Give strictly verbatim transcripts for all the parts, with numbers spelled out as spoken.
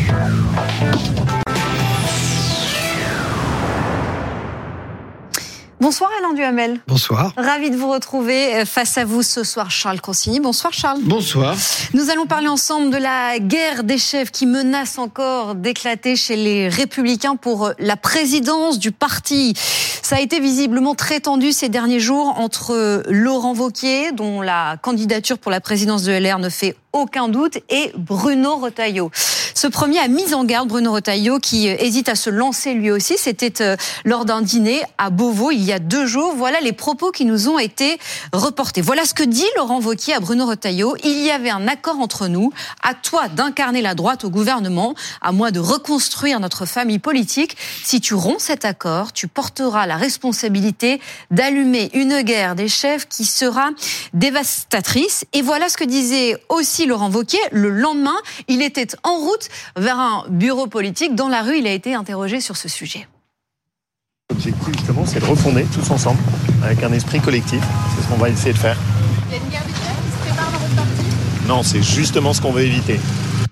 Bonsoir Alain Duhamel. Bonsoir. Ravi de vous retrouver face à vous ce soir, Charles Consigny. Bonsoir Charles. Bonsoir. Nous allons parler ensemble de la guerre des chefs qui menace encore d'éclater chez les Républicains pour la présidence du parti. Ça a été visiblement très tendu ces derniers jours entre Laurent Wauquiez, dont la candidature pour la présidence de L R ne fait aucun doute, et Bruno Retailleau. Ce premier a mis en garde Bruno Retailleau qui hésite à se lancer lui aussi. C'était lors d'un dîner à Beauvau il y a deux jours. Voilà les propos qui nous ont été reportés. Voilà ce que dit Laurent Wauquiez à Bruno Retailleau. Il y avait un accord entre nous. À toi d'incarner la droite au gouvernement. À moi de reconstruire notre famille politique. Si tu romps cet accord, tu porteras la responsabilité d'allumer une guerre des chefs qui sera dévastatrice. Et voilà ce que disait aussi Laurent Wauquiez. Le lendemain, il était en route vers un bureau politique. Dans la rue, il a été interrogé sur ce sujet. L'objectif, justement, c'est de refonder tous ensemble, avec un esprit collectif. C'est ce qu'on va essayer de faire. Il y a une guerre des chefs qui se prépare dans votre parti ? Non, c'est justement ce qu'on veut éviter.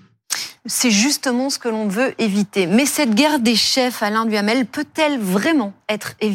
C'est justement ce que l'on veut éviter. Mais cette guerre des chefs, Alain Duhamel, peut-elle vraiment être évitée ?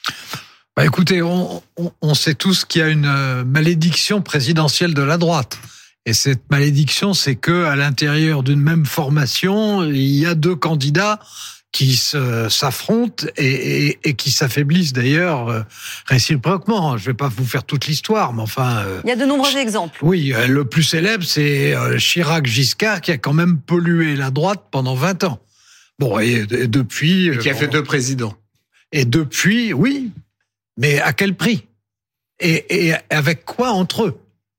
Bah écoutez, on, on, on sait tous qu'il y a une malédiction présidentielle de la droite. Et cette malédiction, c'est que à l'intérieur d'une même formation, il y a deux candidats qui se, s'affrontent et, et, et qui s'affaiblissent d'ailleurs euh, réciproquement. Je vais pas vous faire toute l'histoire, mais enfin... Euh, il y a de nombreux exemples. Oui, euh, le plus célèbre, c'est euh, Chirac-Giscard qui a quand même pollué la droite pendant vingt ans. Bon, et, et depuis... Et qui a bon, fait deux présidents. Et depuis, oui, mais à quel prix ? et, et avec quoi entre eux ?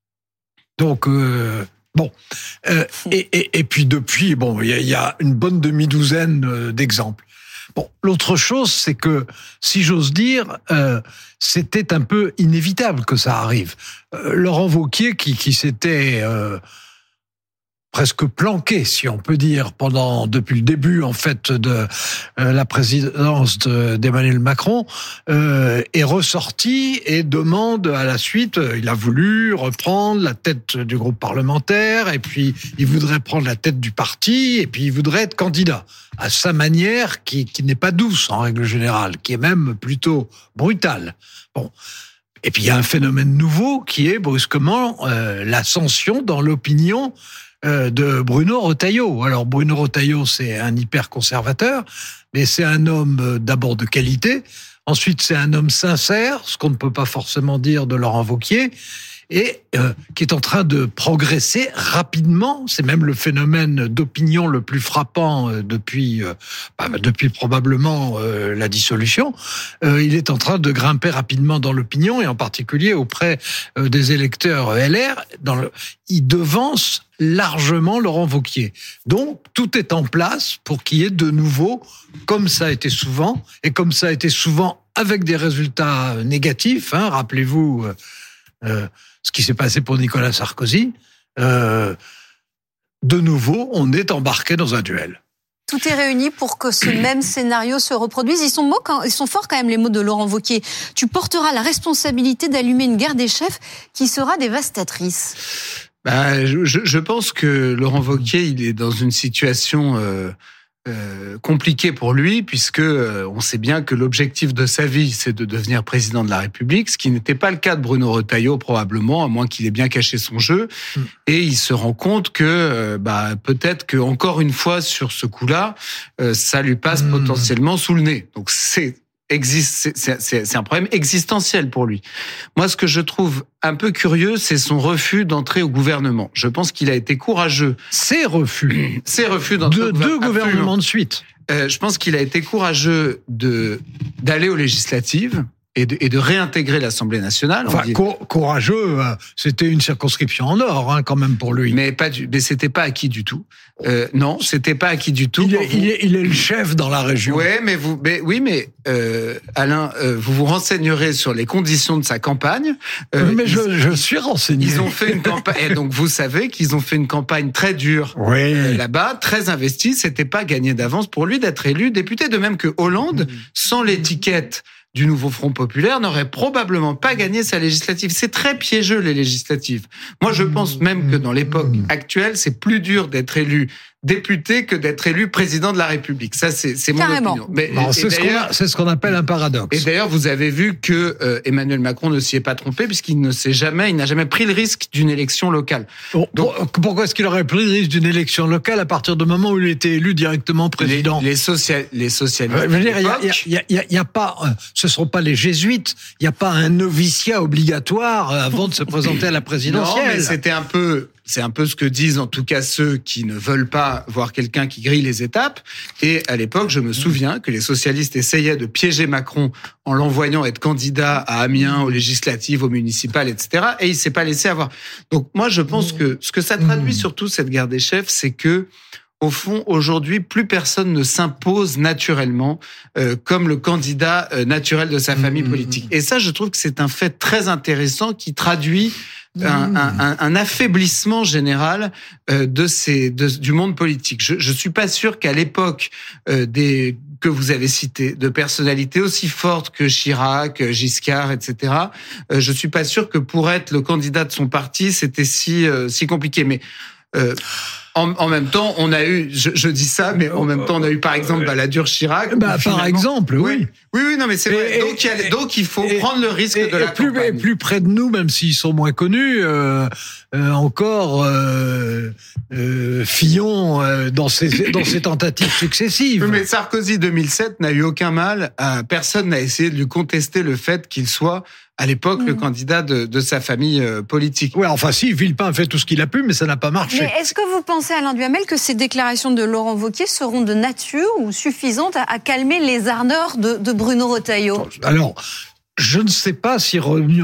Donc, euh, bon, euh, et, et, et puis depuis, bon, il y, y a une bonne demi-douzaine d'exemples. Bon, l'autre chose, c'est que, si j'ose dire, euh, c'était un peu inévitable que ça arrive. Euh, Laurent Wauquiez, qui, qui s'était euh, presque planqué, si on peut dire, pendant depuis le début en fait de euh, la présidence de, d'Emmanuel Macron, euh, est ressorti et demande à la suite. Il a voulu reprendre la tête du groupe parlementaire et puis il voudrait prendre la tête du parti et puis il voudrait être candidat à sa manière, qui, qui n'est pas douce en règle générale, qui est même plutôt brutale. Bon. Et puis il y a un phénomène nouveau qui est brusquement euh, l'ascension dans l'opinion de Bruno Retailleau. Alors Bruno Retailleau, c'est un hyper-conservateur, mais c'est un homme d'abord de qualité, ensuite c'est un homme sincère, ce qu'on ne peut pas forcément dire de Laurent Wauquiez, et euh, qui est en train de progresser rapidement. C'est même le phénomène d'opinion le plus frappant euh, depuis, euh, bah, depuis probablement euh, la dissolution. Euh, il est en train de grimper rapidement dans l'opinion, et en particulier auprès euh, des électeurs L R. Dans le, il devance largement Laurent Wauquiez. Donc, tout est en place pour qu'il y ait de nouveau, comme ça a été souvent, et comme ça a été souvent avec des résultats négatifs, hein, rappelez-vous euh, euh, ce qui s'est passé pour Nicolas Sarkozy, euh, de nouveau, on est embarqué dans un duel. Tout est réuni pour que ce même scénario se reproduise. Ils sont, mots, ils sont forts quand même, les mots de Laurent Wauquiez. Tu porteras la responsabilité d'allumer une guerre des chefs qui sera dévastatrice. Bah, je, je pense que Laurent Wauquiez, il est dans une situation euh, euh, compliquée pour lui, puisque euh, on sait bien que l'objectif de sa vie, c'est de devenir président de la République, ce qui n'était pas le cas de Bruno Retailleau, probablement, à moins qu'il ait bien caché son jeu. Mmh. Et il se rend compte que euh, bah, peut-être que encore une fois, sur ce coup-là, euh, ça lui passe mmh. potentiellement sous le nez. Donc c'est... Existe, c'est, c'est, c'est un problème existentiel pour lui. Moi, ce que je trouve un peu curieux, c'est son refus d'entrer au gouvernement. Je pense qu'il a été courageux. Ses refus. Ses refus d'entrer de, au gouvernement. Deux gouvernements de suite. Euh, je pense qu'il a été courageux de, d'aller aux législatives et de, et de réintégrer l'Assemblée nationale. Enfin, dit... courageux, c'était une circonscription en or, hein, quand même, pour lui. Mais pas du, mais c'était pas acquis du tout. Euh, non, c'était pas acquis du tout. Il est, il est, il est le chef dans la région. Ouais, mais vous, mais oui, mais euh, Alain, euh, vous vous renseignerez sur les conditions de sa campagne. Euh, mais ils, je, je suis renseigné. Ils ont fait une campagne, et donc vous savez qu'ils ont fait une campagne très dure oui. euh, là-bas, très investie. C'était pas gagné d'avance pour lui d'être élu député, de même que Hollande, mmh. sans l'étiquette du nouveau Front populaire, n'aurait probablement pas gagné sa législative. C'est très piégeux, les législatives. Moi, je pense même que dans l'époque actuelle, c'est plus dur d'être élu député que d'être élu président de la République. Ça, c'est, c'est mon Carrément. opinion. Mais, bon, c'est, ce qu'on a, c'est ce qu'on appelle un paradoxe. Et d'ailleurs, vous avez vu que euh, Emmanuel Macron ne s'y est pas trompé, puisqu'il ne s'est jamais, il n'a jamais pris le risque d'une élection locale. Bon, Donc, pourquoi est-ce qu'il aurait pris le risque d'une élection locale à partir du moment où il était élu directement président ? Les, les, social, les socialistes. Je veux dire, il y a, il y a, il y a, il y a pas, ce ne sont pas les jésuites. Il n'y a pas un noviciat obligatoire avant de se présenter à la présidentielle. Non, mais c'était un peu. C'est un peu ce que disent en tout cas ceux qui ne veulent pas voir quelqu'un qui grille les étapes. Et à l'époque, je me souviens que les socialistes essayaient de piéger Macron en l'envoyant être candidat à Amiens, aux législatives, aux municipales, et cetera. Et il s'est pas laissé avoir. Donc moi, je pense que ce que ça traduit surtout, cette guerre des chefs, c'est que au fond, aujourd'hui, plus personne ne s'impose naturellement euh, comme le candidat euh, naturel de sa famille politique. Et ça, je trouve que c'est un fait très intéressant qui traduit Un, un, un affaiblissement général euh, de ces de, du monde politique. Je je suis pas sûr qu'à l'époque euh, des que vous avez cité de personnalités aussi fortes que Chirac, Giscard, et cetera. Euh, je suis pas sûr que pour être le candidat de son parti, c'était si euh, si compliqué. Mais euh, En, en même temps, on a eu, je, je dis ça, mais en même temps, on a eu par exemple Balladur Chirac. Bah, par exemple, oui. Oui, oui, non, mais c'est vrai. Et, donc, il, y a, donc, il faut et, prendre le risque et, de la et plus, campagne. Et plus près de nous, même s'ils sont moins connus, euh, euh, encore euh, euh, Fillon euh, dans ses dans ses tentatives successives. Oui, mais Sarkozy deux mille sept n'a eu aucun mal. À, personne n'a essayé de lui contester le fait qu'il soit à l'époque mmh. le candidat de, de sa famille euh, politique. Oui, enfin si, Villepin a fait tout ce qu'il a pu, mais ça n'a pas marché. Mais est-ce que vous pensez, Alain Duhamel, que ces déclarations de Laurent Wauquiez seront de nature ou suffisantes à, à calmer les ardeurs de, de Bruno Retailleau ? Alors, je ne sais pas si,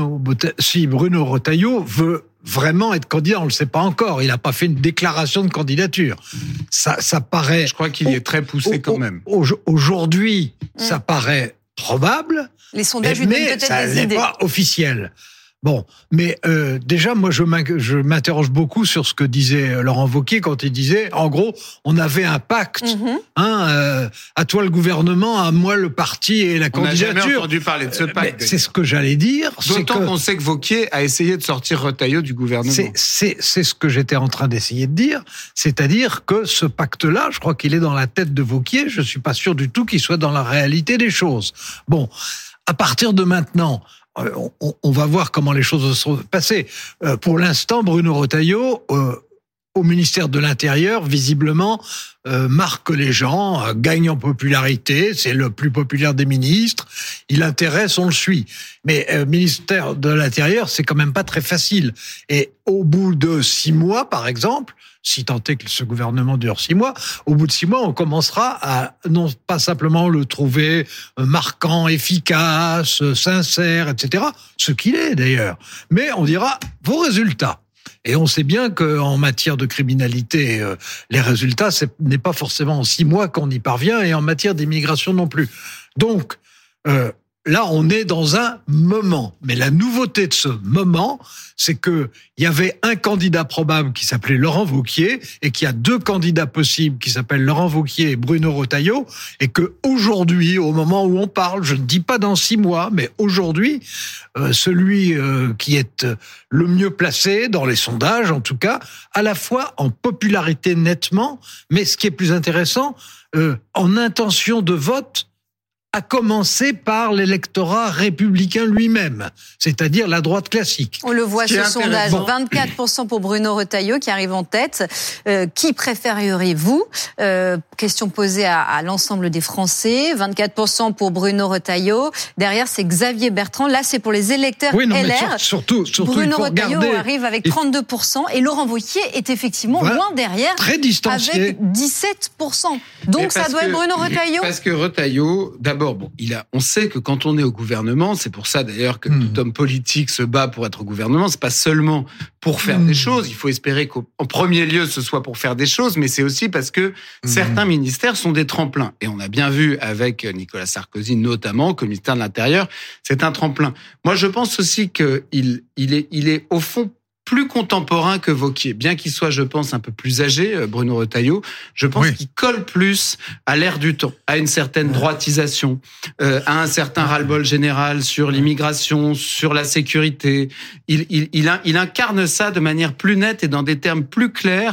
si Bruno Retailleau veut vraiment être candidat, on ne le sait pas encore. Il n'a pas fait une déclaration de candidature. Ça, ça paraît... Je crois qu'il y est très poussé quand même. Aujourd'hui, mmh. ça paraît probable. Les sondages lui donnent peut-être ça des n'est idées. Pas officiel. Bon, mais euh, déjà, moi, je m'interroge beaucoup sur ce que disait Laurent Wauquiez quand il disait, en gros, on avait un pacte, mm-hmm. hein, euh, à toi le gouvernement, à moi le parti et la on candidature. On n'a jamais entendu parler de ce pacte. C'est ce que j'allais dire. D'autant que, qu'on sait que Wauquiez a essayé de sortir Retailleau du gouvernement. C'est, c'est, c'est ce que j'étais en train d'essayer de dire, c'est-à-dire que ce pacte-là, je crois qu'il est dans la tête de Wauquiez, je suis pas sûr du tout qu'il soit dans la réalité des choses. Bon, à partir de maintenant, On, on va voir comment les choses se sont passées. Euh, pour l'instant, Bruno Retailleau, euh, au ministère de l'Intérieur, visiblement, euh, marque les gens, euh, gagne en popularité, c'est le plus populaire des ministres, il intéresse, on le suit. Mais euh, ministère de l'Intérieur, c'est quand même pas très facile. Et au bout de six mois, par exemple, si tant est que ce gouvernement dure six mois, au bout de six mois, on commencera à non pas simplement le trouver marquant, efficace, sincère, et cetera, ce qu'il est d'ailleurs, mais on dira vos résultats. Et on sait bien qu'en matière de criminalité, euh, les résultats, ce n'est pas forcément en six mois qu'on y parvient, et en matière d'immigration non plus. Donc, euh, là, on est dans un moment. Mais la nouveauté de ce moment, c'est que il y avait un candidat probable qui s'appelait Laurent Wauquiez et qu'il y a deux candidats possibles qui s'appellent Laurent Wauquiez et Bruno Retailleau, et que aujourd'hui, au moment où on parle, je ne dis pas dans six mois, mais aujourd'hui, euh, celui euh, qui est le mieux placé dans les sondages, en tout cas, à la fois en popularité nettement, mais ce qui est plus intéressant, euh, en intention de vote, à commencer par l'électorat républicain lui-même, c'est-à-dire la droite classique. On le voit, ce sondage, vingt-quatre pour cent pour Bruno Retailleau qui arrive en tête. Euh, qui préféreriez-vous ? euh, Question posée à, à l'ensemble des Français. vingt-quatre pour cent pour Bruno Retailleau. Derrière, c'est Xavier Bertrand. Là, c'est pour les électeurs oui, non, L R. Mais surtout, surtout, Bruno il faut Retailleau regarder, arrive avec trente-deux pour cent et Laurent Wauquiez est effectivement voilà, loin derrière, très distancié, avec dix-sept pour cent. Donc, ça doit que, être Bruno Retailleau. Parce que Retailleau, d'abord, Bon, il a, on sait que quand on est au gouvernement, c'est pour ça d'ailleurs que mmh. tout homme politique se bat pour être au gouvernement. C'est pas seulement pour faire mmh. des choses. Il faut espérer qu'en premier lieu, ce soit pour faire des choses, mais c'est aussi parce que mmh. certains ministères sont des tremplins. Et on a bien vu avec Nicolas Sarkozy notamment que le ministère de l'Intérieur, c'est un tremplin. Moi, je pense aussi que il, il est, il est au fond plus contemporain que Wauquiez, bien qu'il soit, je pense, un peu plus âgé, Bruno Retailleau, je pense oui. qu'il colle plus à l'ère du temps, à une certaine droitisation, euh, à un certain ras-le-bol général sur l'immigration, sur la sécurité. Il, il, il, il incarne ça de manière plus nette et dans des termes plus clairs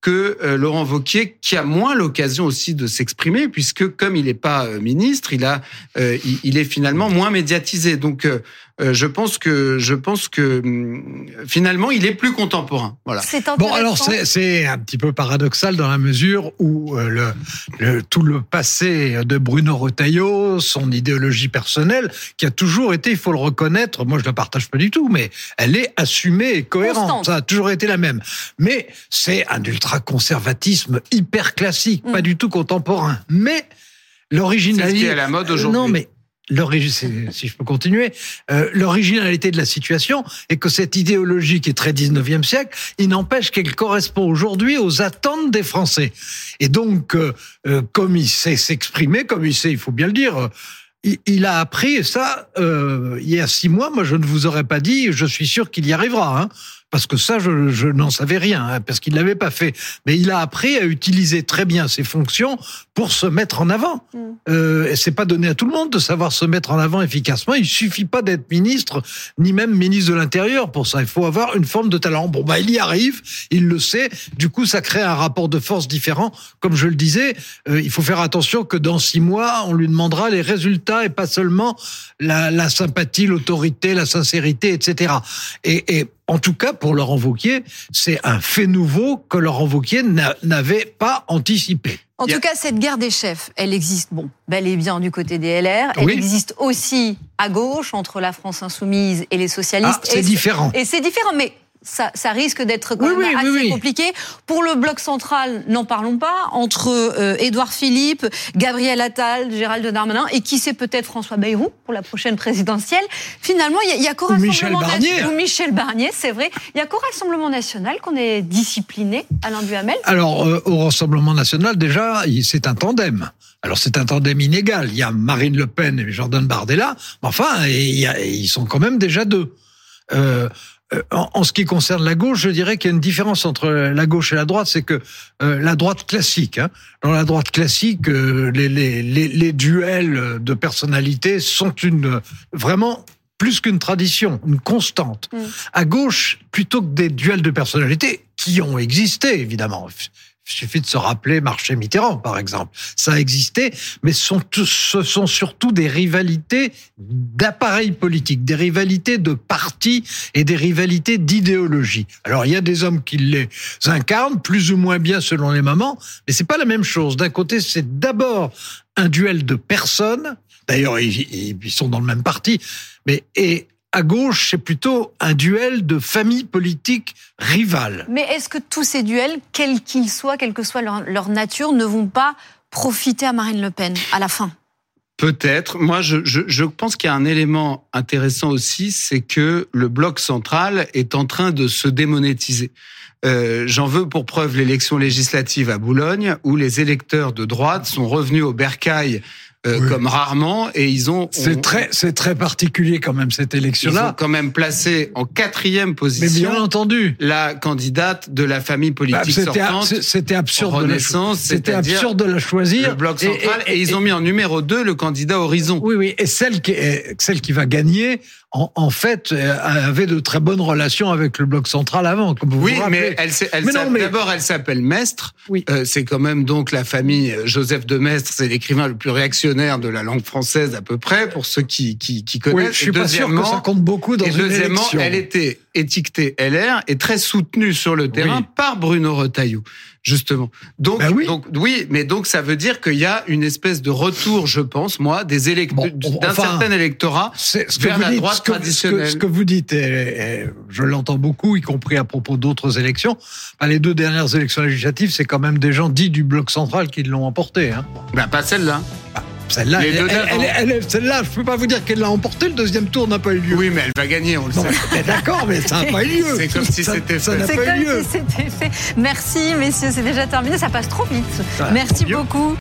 que euh, Laurent Wauquiez, qui a moins l'occasion aussi de s'exprimer, puisque comme il n'est pas euh, ministre, il a, euh, il, il est finalement moins médiatisé. Donc, euh, euh, je pense que, je pense que hum, finalement, il est plus contemporain. Voilà. C'est intéressant. Bon, alors c'est, c'est un petit peu paradoxal dans la mesure où euh, le, le, tout le passé de Bruno Retailleau, son idéologie personnelle, qui a toujours été, il faut le reconnaître, moi je la partage pas du tout, mais elle est assumée et cohérente. Constante. Ça a toujours été la même. Mais c'est un ultra-conservatisme hyper classique, mm. pas du tout contemporain. Mais l'originalité... C'est ce qui est à la mode aujourd'hui. Non, mais l'origine, si je peux continuer, euh, l'originalité de la situation est que cette idéologie qui est très dix-neuvième siècle, il n'empêche qu'elle correspond aujourd'hui aux attentes des Français. Et donc, euh, euh, comme il sait s'exprimer, comme il sait, il faut bien le dire, il, il a appris, et ça, euh, il y a six mois, moi je ne vous aurais pas dit, je suis sûr qu'il y arrivera, hein. Parce que ça, je, je n'en savais rien, hein, parce qu'il l'avait pas fait. Mais il a appris à utiliser très bien ses fonctions pour se mettre en avant. Mm. Euh, et c'est pas donné à tout le monde de savoir se mettre en avant efficacement. Il suffit pas d'être ministre, ni même ministre de l'Intérieur pour ça. Il faut avoir une forme de talent. Bon, bah, il y arrive, il le sait. Du coup, ça crée un rapport de force différent. Comme je le disais, euh, il faut faire attention que dans six mois, on lui demandera les résultats et pas seulement la, la sympathie, l'autorité, la sincérité, et cetera. Et, et en tout cas, pour Laurent Wauquiez, c'est un fait nouveau que Laurent Wauquiez n'a, n'avait pas anticipé. En tout cas, cette guerre des chefs, elle existe, bon, bel et bien du côté des L R. Elle oui. existe aussi à gauche, entre la France insoumise et les socialistes. Ah, c'est et différent. Et c'est différent, mais ça, ça risque d'être quand oui, même oui, assez oui, compliqué. Pour le bloc central, n'en parlons pas, entre euh, Édouard Philippe, Gabriel Attal, Gérald Darmanin, et qui sait peut-être François Bayrou pour la prochaine présidentielle. Finalement, il y a, a qu'au Rassemblement national, ou Michel Barnier, c'est vrai, il y a qu'au Rassemblement national qu'on est discipliné, Alain Duhamel. Alors, euh, au Rassemblement national, déjà, c'est un tandem. Alors, c'est un tandem inégal. Il y a Marine Le Pen et Jordan Bardella, mais enfin, il y a, ils sont quand même déjà deux. Euh, En, en ce qui concerne la gauche, je dirais qu'il y a une différence entre la gauche et la droite, c'est que euh, la droite classique, hein, dans la droite classique, euh, les, les, les, les duels de personnalités sont une vraiment plus qu'une tradition, une constante. Mmh. À gauche, plutôt que des duels de personnalités qui ont existé, évidemment. Il suffit de se rappeler Marchais-Mitterrand, par exemple. Ça a existé, mais sont, ce sont surtout des rivalités d'appareils politiques, des rivalités de partis et des rivalités d'idéologie. Alors, il y a des hommes qui les incarnent, plus ou moins bien selon les moments, mais c'est pas la même chose. D'un côté, c'est d'abord un duel de personnes. D'ailleurs, ils, ils sont dans le même parti, mais et à gauche, c'est plutôt un duel de familles politiques rivales. Mais est-ce que tous ces duels, quels qu'ils soient, quelle que soit leur, leur nature, ne vont pas profiter à Marine Le Pen à la fin ? Peut-être. Moi, je, je, je pense qu'il y a un élément intéressant aussi, c'est que le bloc central est en train de se démonétiser. Euh, j'en veux pour preuve l'élection législative à Boulogne, où les électeurs de droite sont revenus au bercail Euh, oui. comme rarement, et ils ont... C'est on, très, c'est très particulier quand même, cette élection-là. Ils ont quand même placé en quatrième position... Mais bien entendu. ...la candidate de la famille politique bah, c'était sortante. A, c'était absurde Renaissance, de la, c'était absurde de la choisir. Le bloc central, et, et, et, et ils ont mis en numéro deux le candidat Horizon. Oui, oui, et celle qui, est, celle qui va gagner... En, en fait, avait de très bonnes relations avec le bloc central avant, comme vous oui, vous rappelez. mais elle, elle mais non, mais... d'abord, elle s'appelle Maistre. Oui. Euh, c'est quand même donc la famille Joseph de Maistre, c'est l'écrivain le plus réactionnaire de la langue française à peu près, pour ceux qui qui, qui connaissent. Oui, je suis pas sûr que ça compte beaucoup dans et une deuxièmement, élection. Elle était étiquetée L R et très soutenue sur le terrain oui. par Bruno Retailleau. Justement. Donc, ben oui. donc, oui, mais donc ça veut dire qu'il y a une espèce de retour, je pense, moi, des élect... bon, d'un enfin, certain électorat vers la dites, droite ce que, traditionnelle. Ce que, ce que vous dites, et, et je l'entends beaucoup, y compris à propos d'autres élections. Ben, les deux dernières élections législatives, c'est quand même des gens dits du bloc central qui l'ont emporté. Hein. Ben, pas celle-là. Ben, Celle-là, elle, elle, elle, elle, celle-là, je peux pas vous dire qu'elle l'a emporté. Le deuxième tour n'a pas eu lieu. Oui, mais elle va gagner, on le non, sait. Mais d'accord, mais ça n'a pas eu lieu. C'est comme si ça, c'était fait. Ça n'a c'est pas comme eu lieu. Si c'était fait. Merci, messieurs, c'est déjà terminé. Ça passe trop vite. Ça, Merci beaucoup.